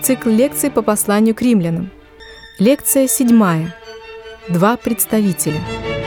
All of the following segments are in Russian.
Цикл лекций по посланию к римлянам. Лекция 7. Два представителя.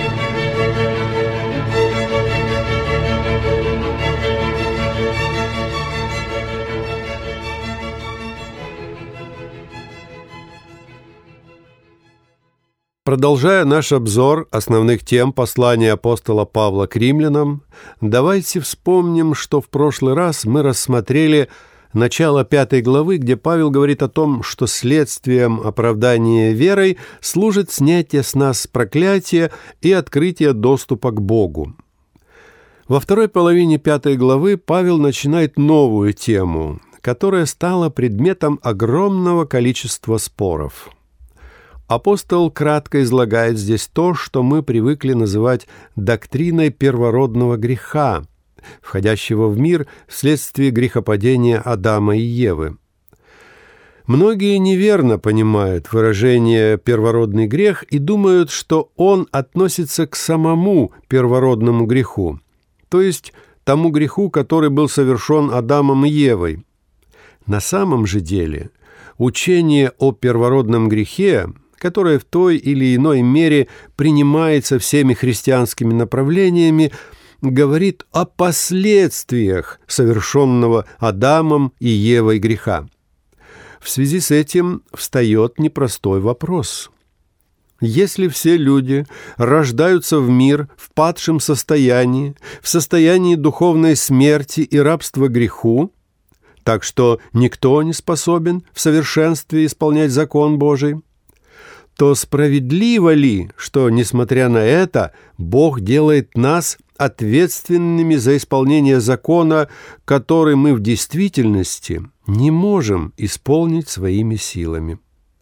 Продолжая наш обзор основных тем послания апостола Павла к римлянам, давайте вспомним, что в прошлый раз мы рассмотрели начало 5 главы, где Павел говорит о том, что следствием оправдания верой служит снятие с нас проклятия и открытие доступа к Богу. Во второй половине 5 главы Павел начинает новую тему, которая стала предметом огромного количества споров. Апостол кратко излагает здесь то, что мы привыкли называть доктриной первородного греха, входящего в мир вследствие грехопадения Адама и Евы. Многие неверно понимают выражение «первородный грех» и думают, что он относится к самому первородному греху, то есть тому греху, который был совершен Адамом и Евой. На самом же деле учение о первородном грехе, которое в той или иной мере принимается всеми христианскими направлениями, говорит о последствиях совершенного Адамом и Евой греха. В связи с этим встает непростой вопрос. Если все люди рождаются в мир в падшем состоянии, в состоянии духовной смерти и рабства греху, так что никто не способен в совершенстве исполнять закон Божий, то справедливо ли, что, несмотря на это, Бог делает нас ответственными за исполнение закона, который мы в действительности не можем исполнить своими силами?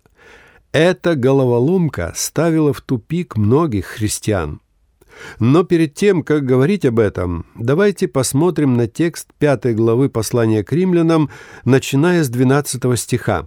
Эта головоломка ставила в тупик многих христиан. Но перед тем, как говорить об этом, давайте посмотрим на текст 5 главы послания к римлянам, начиная с 12 стиха.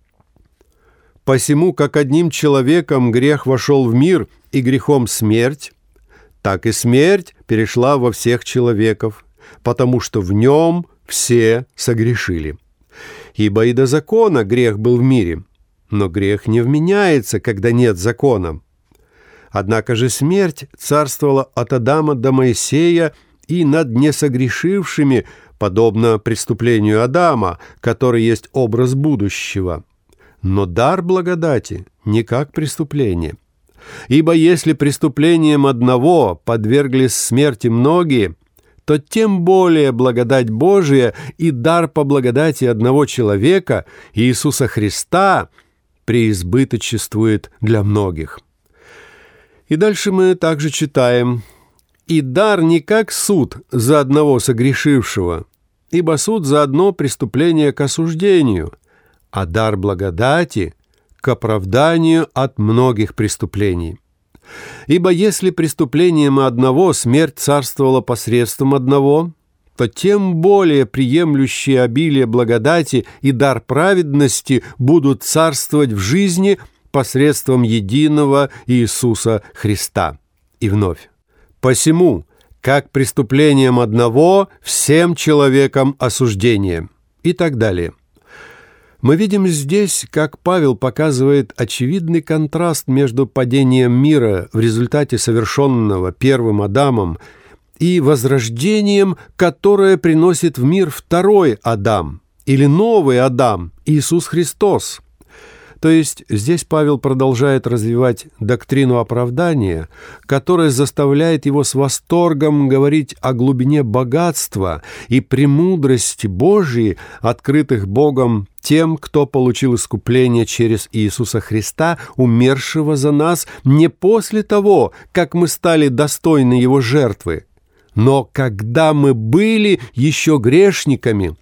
«Посему, как одним человеком грех вошел в мир, и грехом смерть, так и смерть перешла во всех человеков, потому что в нем все согрешили. Ибо и до закона грех был в мире, но грех не вменяется, когда нет закона. Однако же смерть царствовала от Адама до Моисея и над несогрешившими, подобно преступлению Адама, который есть образ будущего. Но дар благодати не как преступление. Ибо если преступлением одного подверглись смерти многие, то тем более благодать Божия и дар по благодати одного человека, Иисуса Христа, преизбыточествует для многих». И дальше мы также читаем: «И дар не как суд за одного согрешившего, ибо суд за одно преступление к осуждению, а дар благодати к оправданию от многих преступлений. Ибо если преступлением одного смерть царствовала посредством одного, то тем более приемлющие обилие благодати и дар праведности будут царствовать в жизни посредством единого Иисуса Христа». И вновь: «Посему, как преступлением одного, всем человекам осуждение». И так далее. Мы видим здесь, как Павел показывает очевидный контраст между падением мира в результате совершенного первым Адамом и возрождением, которое приносит в мир второй Адам или новый Адам, Иисус Христос. То есть здесь Павел продолжает развивать доктрину оправдания, которая заставляет его с восторгом говорить о глубине богатства и премудрости Божией, открытых Богом тем, кто получил искупление через Иисуса Христа, умершего за нас не после того, как мы стали достойны Его жертвы, но когда мы были еще грешниками.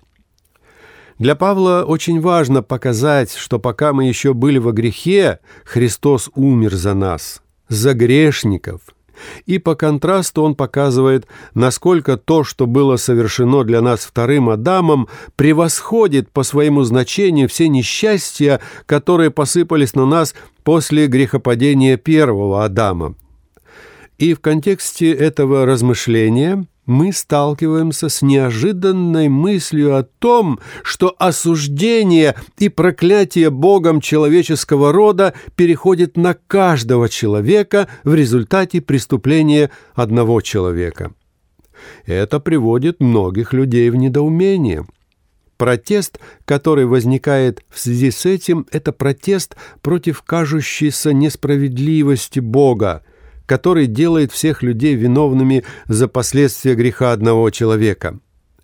Для Павла очень важно показать, что пока мы еще были во грехе, Христос умер за нас, за грешников. И по контрасту он показывает, насколько то, что было совершено для нас вторым Адамом, превосходит по своему значению все несчастья, которые посыпались на нас после грехопадения первого Адама. И в контексте этого размышления мы сталкиваемся с неожиданной мыслью о том, что осуждение и проклятие Богом человеческого рода переходит на каждого человека в результате преступления одного человека. Это приводит многих людей в недоумение. Протест, который возникает в связи с этим, это протест против кажущейся несправедливости Бога, который делает всех людей виновными за последствия греха одного человека.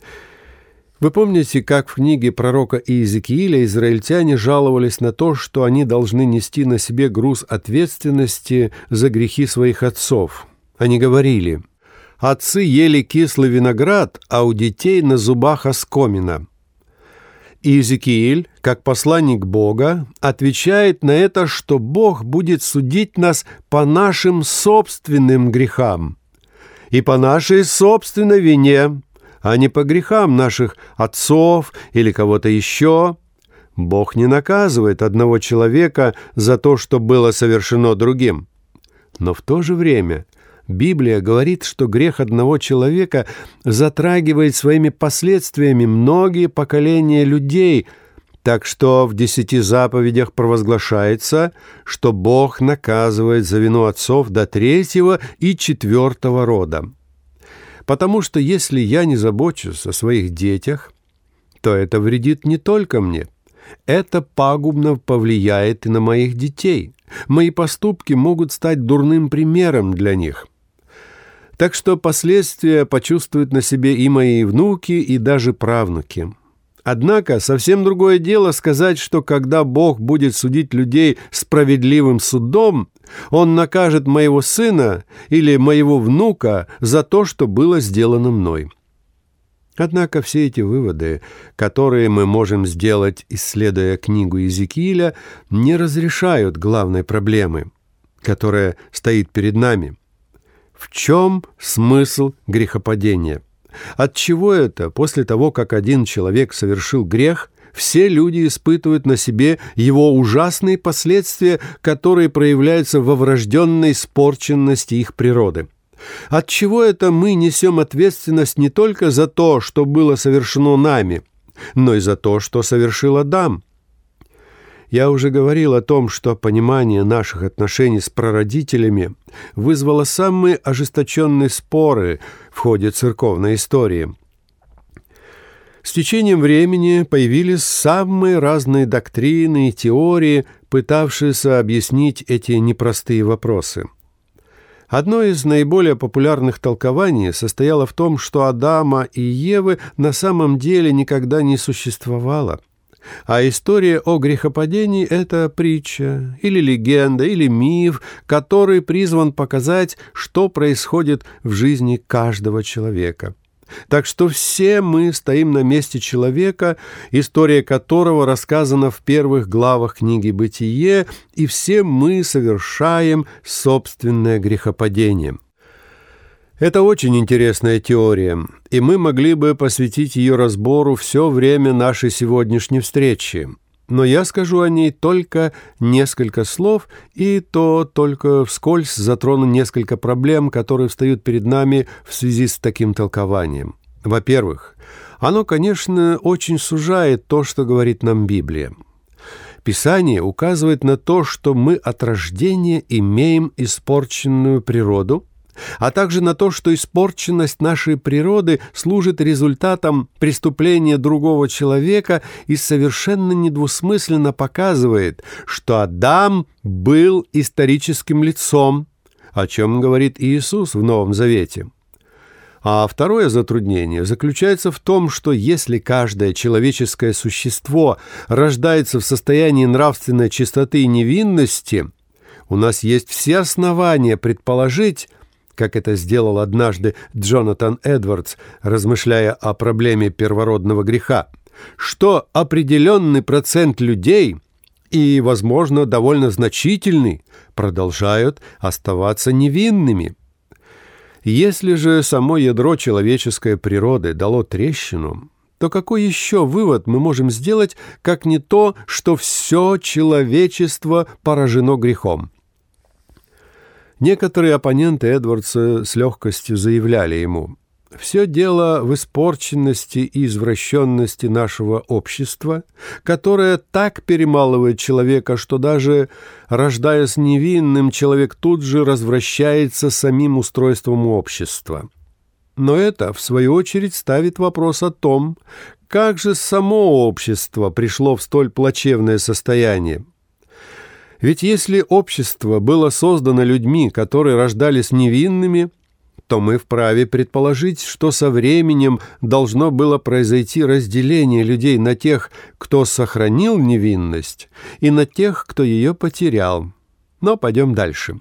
Вы помните, как в книге пророка Иезекииля израильтяне жаловались на то, что они должны нести на себе груз ответственности за грехи своих отцов? Они говорили: «Отцы ели кислый виноград, а у детей на зубах оскомина». Иезекииль, как посланник Бога, отвечает на это, что Бог будет судить нас по нашим собственным грехам и по нашей собственной вине, а не по грехам наших отцов или кого-то еще. Бог не наказывает одного человека за то, что было совершено другим. Но в то же время Библия говорит, что грех одного человека затрагивает своими последствиями многие поколения людей, так что в 10 заповедях провозглашается, что Бог наказывает за вину отцов до 3-го и 4-го рода. Потому что если я не забочусь о своих детях, то это вредит не только мне. Это пагубно повлияет и на моих детей. Мои поступки могут стать дурным примером для них. Так что последствия почувствуют на себе и мои внуки, и даже правнуки. Однако совсем другое дело сказать, что когда Бог будет судить людей справедливым судом, Он накажет моего сына или моего внука за то, что было сделано мной. Однако все эти выводы, которые мы можем сделать, исследуя книгу Иезекииля, не разрешают главной проблемы, которая стоит перед нами. В чем смысл грехопадения? Отчего это, после того, как один человек совершил грех, все люди испытывают на себе его ужасные последствия, которые проявляются во врожденной испорченности их природы? Отчего это мы несем ответственность не только за то, что было совершено нами, но и за то, что совершил Адам? Я уже говорил о том, что понимание наших отношений с прародителями вызвало самые ожесточенные споры в ходе церковной истории. С течением времени появились самые разные доктрины и теории, пытавшиеся объяснить эти непростые вопросы. Одно из наиболее популярных толкований состояло в том, что Адама и Евы на самом деле никогда не существовало. А история о грехопадении – это притча, или легенда, или миф, который призван показать, что происходит в жизни каждого человека. Так что все мы стоим на месте человека, история которого рассказана в первых главах книги «Бытие», и все мы совершаем собственное грехопадение. Это очень интересная теория, и мы могли бы посвятить ее разбору все время нашей сегодняшней встречи. Но я скажу о ней только несколько слов, и то только вскользь затрону несколько проблем, которые встают перед нами в связи с таким толкованием. Во-первых, оно, конечно, очень сужает то, что говорит нам Библия. Писание указывает на то, что мы от рождения имеем испорченную природу, а также на то, что испорченность нашей природы служит результатом преступления другого человека и совершенно недвусмысленно показывает, что Адам был историческим лицом, о чем говорит Иисус в Новом Завете. А второе затруднение заключается в том, что если каждое человеческое существо рождается в состоянии нравственной чистоты и невинности, у нас есть все основания предположить, как это сделал однажды Джонатан Эдвардс, размышляя о проблеме первородного греха, что определенный процент людей, и, возможно, довольно значительный, продолжают оставаться невинными. Если же само ядро человеческой природы дало трещину, то какой еще вывод мы можем сделать, как не то, что все человечество поражено грехом? Некоторые оппоненты Эдвардса с легкостью заявляли ему: Все дело в испорченности и извращенности нашего общества, которое так перемалывает человека, что даже рождаясь невинным, человек тут же развращается самим устройством общества. Но это, в свою очередь, ставит вопрос о том, как же само общество пришло в столь плачевное состояние. Ведь если общество было создано людьми, которые рождались невинными, то мы вправе предположить, что со временем должно было произойти разделение людей на тех, кто сохранил невинность, и на тех, кто ее потерял. Но пойдем дальше.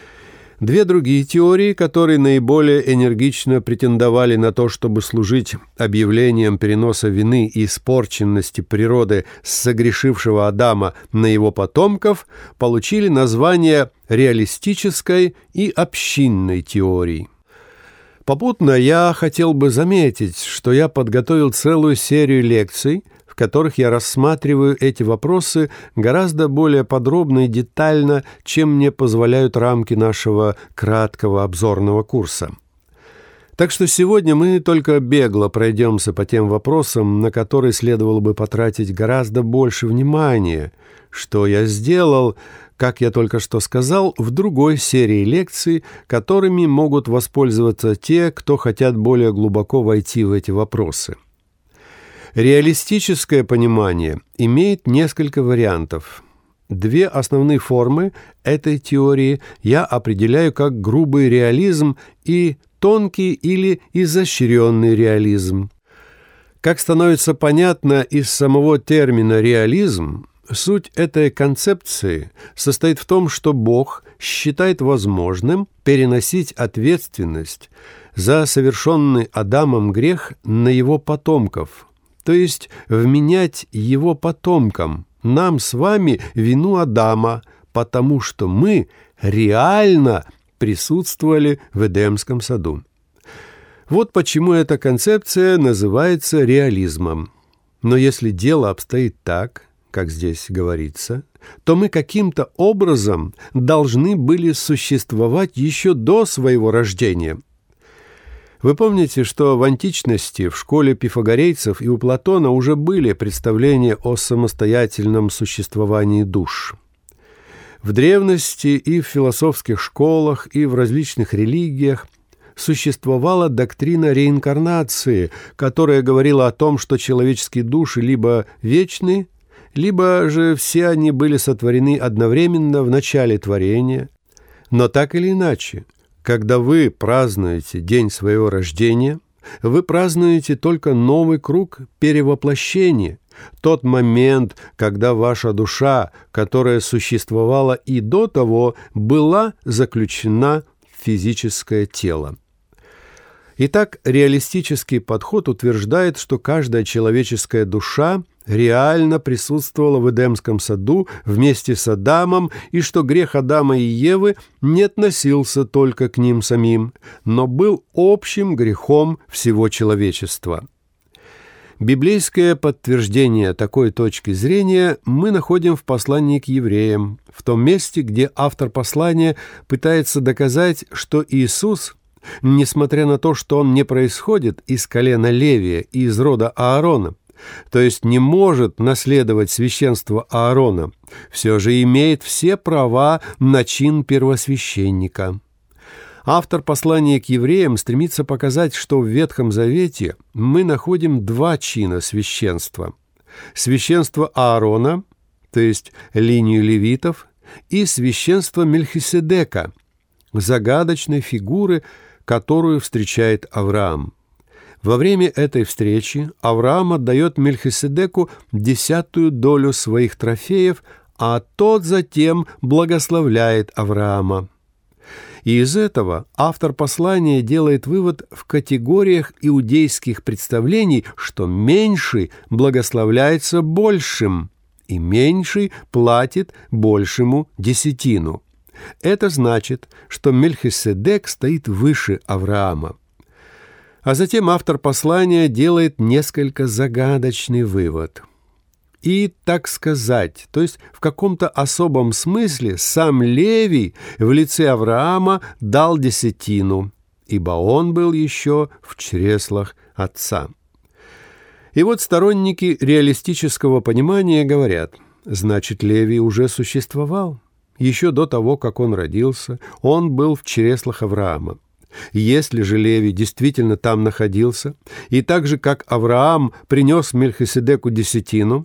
Две другие теории, которые наиболее энергично претендовали на то, чтобы служить объявлением переноса вины и испорченности природы с согрешившего Адама на его потомков, получили названия реалистической и общинной теории. Попутно я хотел бы заметить, что я подготовил целую серию лекций, в которых я рассматриваю эти вопросы гораздо более подробно и детально, чем мне позволяют рамки нашего краткого обзорного курса. Так что сегодня мы только бегло пройдемся по тем вопросам, на которые следовало бы потратить гораздо больше внимания, что я сделал, как я только что сказал, в другой серии лекций, которыми могут воспользоваться те, кто хотят более глубоко войти в эти вопросы. Реалистическое понимание имеет несколько вариантов. Две основные формы этой теории я определяю как грубый реализм и тонкий или изощренный реализм. Как становится понятно из самого термина «реализм», суть этой концепции состоит в том, что Бог считает возможным переносить ответственность за совершенный Адамом грех на его потомков, то есть вменять его потомкам, нам с вами, вину Адама, потому что мы реально присутствовали в Эдемском саду. Вот почему эта концепция называется реализмом. Но если дело обстоит так, как здесь говорится, то мы каким-то образом должны были существовать еще до своего рождения. Вы помните, что в античности в школе пифагорейцев и у Платона уже были представления о самостоятельном существовании душ. В древности и в философских школах, и в различных религиях существовала доктрина реинкарнации, которая говорила о том, что человеческие души либо вечны, либо же все они были сотворены одновременно в начале творения. Но так или иначе, когда вы празднуете день своего рождения, вы празднуете только новый круг перевоплощения, тот момент, когда ваша душа, которая существовала и до того, была заключена в физическое тело. Итак, реалистический подход утверждает, что каждая человеческая душа реально присутствовала в Эдемском саду вместе с Адамом, и что грех Адама и Евы не относился только к ним самим, но был общим грехом всего человечества. Библейское подтверждение такой точки зрения мы находим в послании к евреям, в том месте, где автор послания пытается доказать, что Иисус, несмотря на то, что он не происходит из колена Левия и из рода Аарона, то есть не может наследовать священство Аарона, все же имеет все права на чин первосвященника. Автор послания к евреям стремится показать, что в Ветхом Завете мы находим два чина священства. Священство Аарона, то есть линию левитов, и священство Мельхиседека, загадочной фигуры, которую встречает Авраам. Во время этой встречи Авраам отдает Мельхиседеку 10-ю долю своих трофеев, а тот затем благословляет Авраама. И из этого автор послания делает вывод в категориях иудейских представлений, что меньший благословляется большим, и меньший платит большему десятину. Это значит, что Мельхиседек стоит выше Авраама. А затем автор послания делает несколько загадочный вывод. И, так сказать, то есть в каком-то особом смысле сам Левий в лице Авраама дал десятину. ибо он был еще в чреслах отца». И вот сторонники реалистического понимания говорят: значит, Левий уже существовал. Еще до того, как он родился, он был в чреслах Авраама. Если же Левий действительно там находился, и так же, как Авраам принес Мельхиседеку десятину,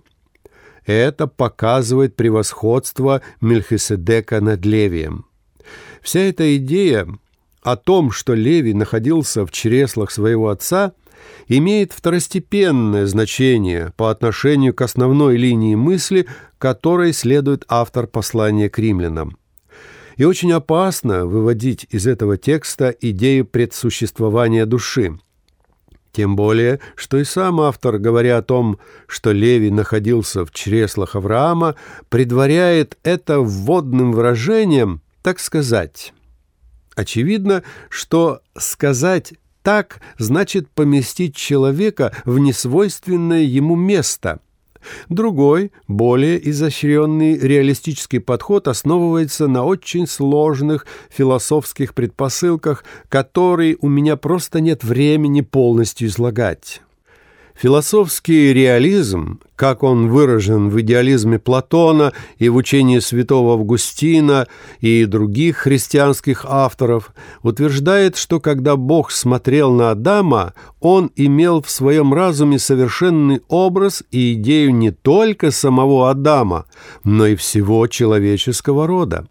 это показывает превосходство Мельхиседека над Левием. Вся эта идея о том, что Левий находился в чреслах своего отца, имеет второстепенное значение по отношению к основной линии мысли, которой следует автор послания к римлянам. И очень опасно выводить из этого текста идею предсуществования души. Тем более, что и сам автор, говоря о том, что Левий находился в чреслах Авраама, предваряет это вводным выражением «так сказать». Очевидно, что сказать «так» значит поместить человека в несвойственное ему место. Другой, более изощренный реалистический подход основывается на очень сложных философских предпосылках, которые у меня просто нет времени полностью излагать. Философский реализм, как он выражен в идеализме Платона и в учении святого Августина и других христианских авторов, утверждает, что когда Бог смотрел на Адама, он имел в своем разуме совершенный образ и идею не только самого Адама, но и всего человеческого рода.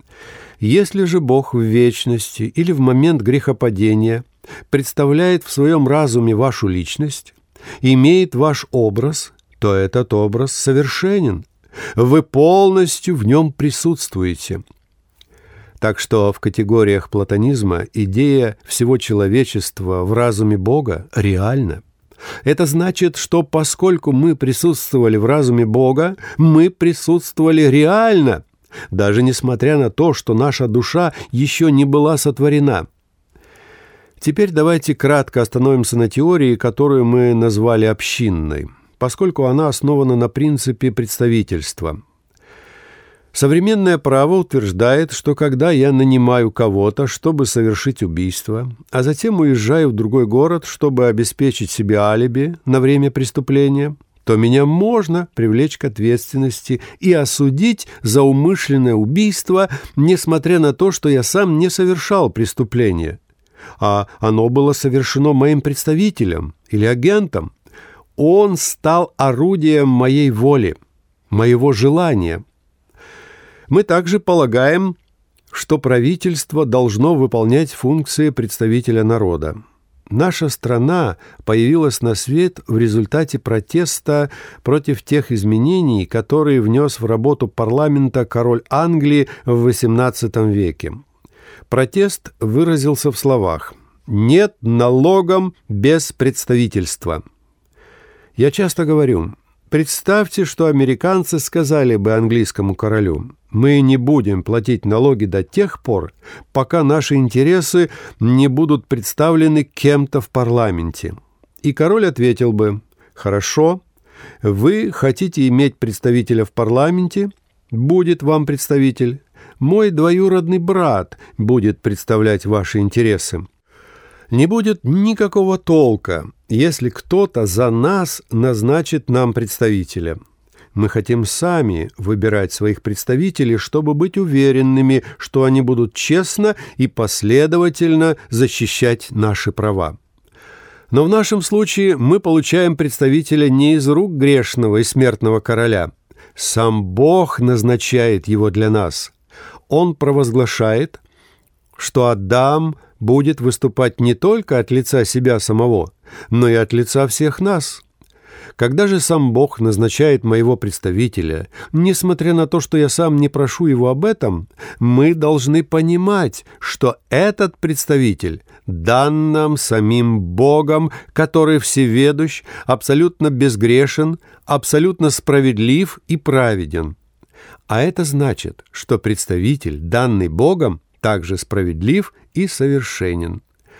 Если же Бог в вечности или в момент грехопадения представляет в своем разуме вашу личность, имеет ваш образ, то этот образ совершенен. Вы полностью в нем присутствуете. Так что в категориях платонизма идея всего человечества в разуме Бога реальна. Это значит, что поскольку мы присутствовали в разуме Бога, мы присутствовали реально, даже несмотря на то, что наша душа еще не была сотворена. Теперь давайте кратко остановимся на теории, которую мы назвали общинной, поскольку она основана на принципе представительства. Современное право утверждает, что когда я нанимаю кого-то, чтобы совершить убийство, а затем уезжаю в другой город, чтобы обеспечить себе алиби на время преступления, то меня можно привлечь к ответственности и осудить за умышленное убийство, несмотря на то, что я сам не совершал преступление, а оно было совершено моим представителем или агентом. Он стал орудием моей воли, моего желания. Мы также полагаем, что правительство должно выполнять функции представителя народа. Наша страна появилась на свет в результате протеста против тех изменений, которые внес в работу парламента король Англии в XVIII веке. Протест выразился в словах: «Нет налогам без представительства». Я часто говорю: представьте, что американцы сказали бы английскому королю: «Мы не будем платить налоги до тех пор, пока наши интересы не будут представлены кем-то в парламенте». И король ответил бы: «Хорошо, вы хотите иметь представителя в парламенте? Будет вам представитель. Мой двоюродный брат будет представлять ваши интересы». Не будет никакого толка, если кто-то за нас назначит нам представителя. Мы хотим сами выбирать своих представителей, чтобы быть уверенными, что они будут честно и последовательно защищать наши права. Но в нашем случае мы получаем представителя не из рук грешного и смертного короля. Сам Бог назначает его для нас. Он провозглашает, что Адам будет выступать не только от лица себя самого, но и от лица всех нас. Когда же сам Бог назначает моего представителя, несмотря на то, что я сам не прошу его об этом, мы должны понимать, что этот представитель дан нам самим Богом, который всеведущ, абсолютно безгрешен, абсолютно справедлив и праведен. А это значит, что представитель, данный Богом, также справедлив и совершенен.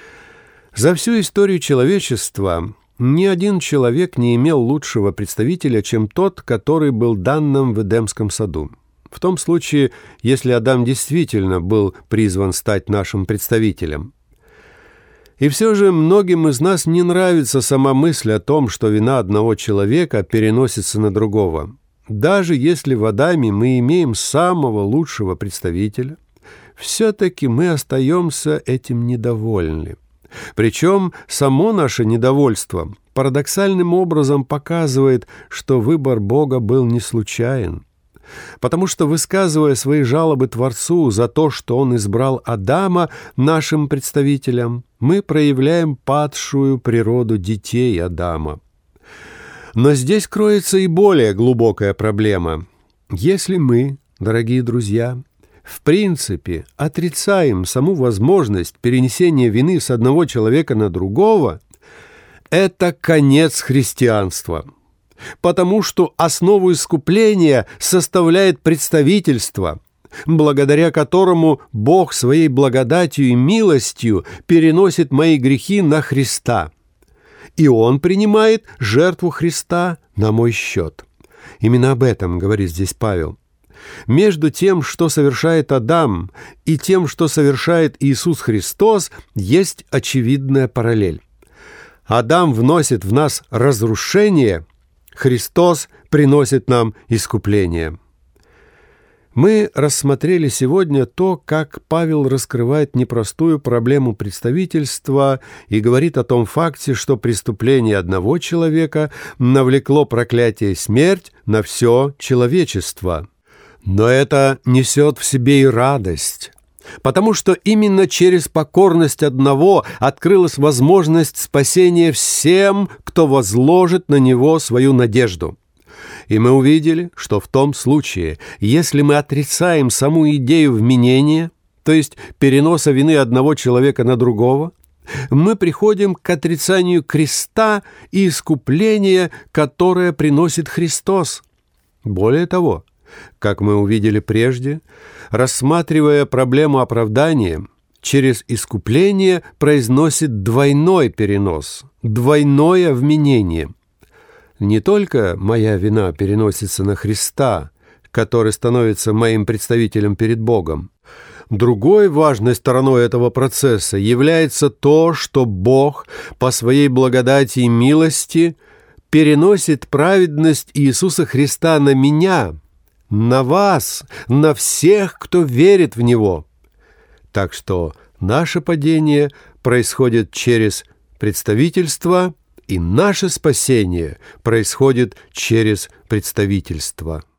За всю историю человечества ни один человек не имел лучшего представителя, чем тот, который был дан нам в Эдемском саду. В том случае, если Адам действительно был призван стать нашим представителем. И все же многим из нас не нравится сама мысль о том, что вина одного человека переносится на другого. Даже если в Адаме мы имеем самого лучшего представителя, все-таки мы остаемся этим недовольны. Причем само наше недовольство парадоксальным образом показывает, что выбор Бога был не случайен. Потому что, высказывая свои жалобы Творцу за то, что Он избрал Адама нашим представителем, мы проявляем падшую природу детей Адама. Но здесь кроется и более глубокая проблема. Если мы, дорогие друзья, в принципе отрицаем саму возможность перенесения вины с одного человека на другого, это конец христианства. Потому что основу искупления составляет представительство, благодаря которому Бог своей благодатью и милостью переносит мои грехи на Христа. И Он принимает жертву Христа на мой счет. Именно об этом говорит здесь Павел. Между тем, что совершает Адам, и тем, что совершает Иисус Христос, есть очевидная параллель. Адам вносит в нас разрушение, Христос приносит нам искупление. Мы рассмотрели сегодня то, как Павел раскрывает непростую проблему представительства и говорит о том факте, что преступление одного человека навлекло проклятие и смерть на все человечество. Но это несет в себе и радость, потому что именно через покорность одного открылась возможность спасения всем, кто возложит на него свою надежду. И мы увидели, что в том случае, если мы отрицаем саму идею вменения, то есть переноса вины одного человека на другого, мы приходим к отрицанию креста и искупления, которое приносит Христос. Более того, как мы увидели прежде, рассматривая проблему оправдания, через искупление произносит двойной перенос, двойное вменение. Не только моя вина переносится на Христа, который становится моим представителем перед Богом. Другой важной стороной этого процесса является то, что Бог по своей благодати и милости переносит праведность Иисуса Христа на меня, на вас, на всех, кто верит в Него. Так что наше падение происходит через представительство, и наше спасение происходит через представительство.